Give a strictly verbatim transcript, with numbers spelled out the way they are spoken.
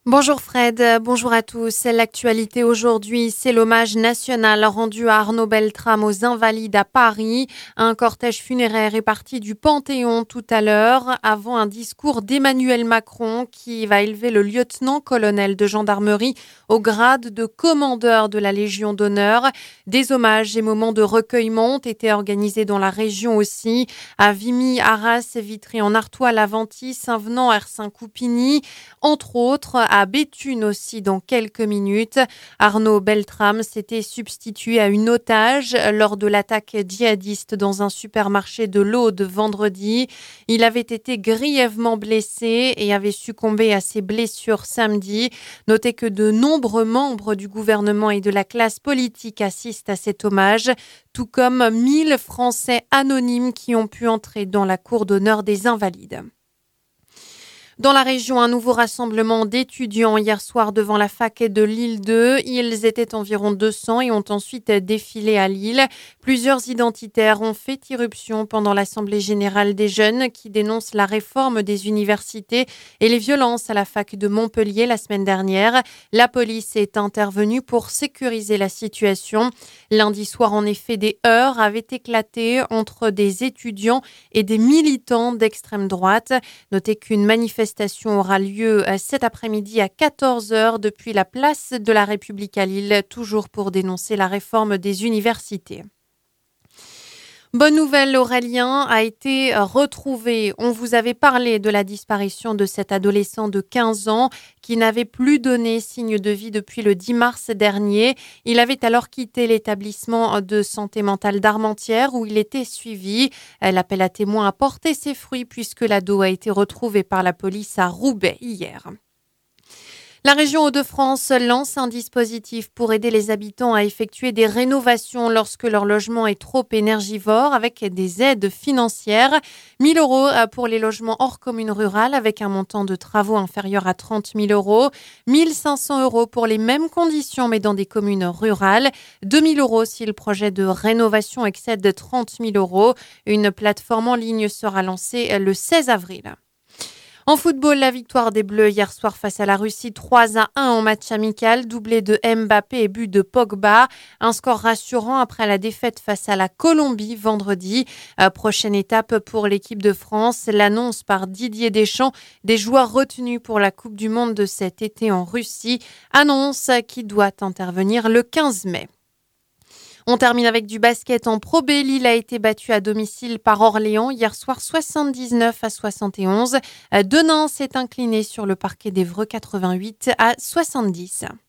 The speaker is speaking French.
Bonjour Fred, bonjour à tous. L'actualité aujourd'hui, c'est l'hommage national rendu à Arnaud Beltrame aux Invalides à Paris. Un cortège funéraire est parti du Panthéon tout à l'heure, avant un discours d'Emmanuel Macron qui va élever le lieutenant-colonel de gendarmerie au grade de commandeur de la Légion d'honneur. Des hommages et moments de recueillement ont été organisés dans la région aussi, à Vimy, Arras, Vitry-en-Artois, Laventie, Saint-Venant, Ersin-Coupigny, entre autres. À Béthune aussi dans quelques minutes. Arnaud Beltrame s'était substitué à une otage lors de l'attaque djihadiste dans un supermarché de l'Aude vendredi. Il avait été grièvement blessé et avait succombé à ses blessures samedi. Notez que de nombreux membres du gouvernement et de la classe politique assistent à cet hommage, tout comme mille Français anonymes qui ont pu entrer dans la cour d'honneur des Invalides. Dans la région, un nouveau rassemblement d'étudiants hier soir devant la fac de Lille deux. Ils étaient environ deux cents et ont ensuite défilé à Lille. Plusieurs identitaires ont fait irruption pendant l'Assemblée générale des jeunes qui dénoncent la réforme des universités et les violences à la fac de Montpellier la semaine dernière. La police est intervenue pour sécuriser la situation. Lundi soir, en effet, des heurts avaient éclaté entre des étudiants et des militants d'extrême droite. Notez qu'une manifestation aura lieu cet après-midi à quatorze heures depuis la place de la République à Lille, toujours pour dénoncer la réforme des universités. Bonne nouvelle, Aurélien a été retrouvé. On vous avait parlé de la disparition de cet adolescent de quinze ans qui n'avait plus donné signe de vie depuis le dix mars dernier. Il avait alors quitté l'établissement de santé mentale d'Armentières où il était suivi. L'appel à témoins a porté ses fruits puisque l'ado a été retrouvé par la police à Roubaix hier. La région Hauts-de-France lance un dispositif pour aider les habitants à effectuer des rénovations lorsque leur logement est trop énergivore avec des aides financières. mille euros pour les logements hors commune rurale avec un montant de travaux inférieur à trente mille euros. mille cinq cents euros pour les mêmes conditions mais dans des communes rurales. deux mille euros si le projet de rénovation excède trente mille euros. Une plateforme en ligne sera lancée le seize avril. En football, la victoire des Bleus hier soir face à la Russie trois à un en match amical, doublé de Mbappé et but de Pogba. Un score rassurant après la défaite face à la Colombie vendredi. Euh, prochaine étape pour l'équipe de France, l'annonce par Didier Deschamps des joueurs retenus pour la Coupe du Monde de cet été en Russie. Annonce qui doit intervenir le quinze mai. On termine avec du basket en Pro B. Lille a été battu à domicile par Orléans hier soir soixante-dix-neuf à soixante et onze. Denain s'est incliné sur le parquet d'Évreux quatre-vingt-huit à soixante-dix.